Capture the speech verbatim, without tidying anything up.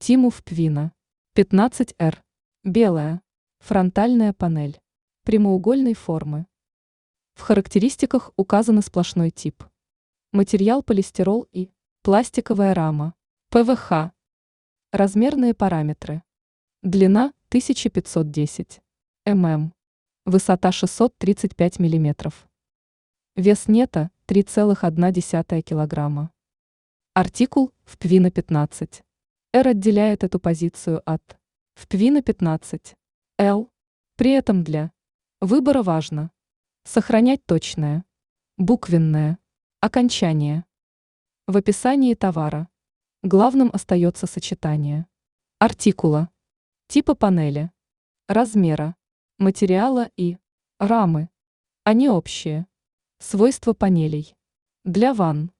Тимуф Пвина. пятнадцать эр. Белая. Фронтальная панель. Прямоугольной формы. В характеристиках указаны сплошной тип. Материал полистирол и пластиковая рама. пэ вэ ха. Размерные параметры. Длина тысяча пятьсот десять миллиметров. Высота шестьсот тридцать пять миллиметров. Вес нета три целых одна десятая килограмма. Артикул в Пвина пятнадцать. Р отделяет эту позицию от в Пвина пятнадцать. Л. При этом для выбора важно сохранять точное, буквенное окончание. В описании товара главным остается сочетание артикула, типа панели, размера, материала и рамы. Они общие. Свойства панелей. Для ванн.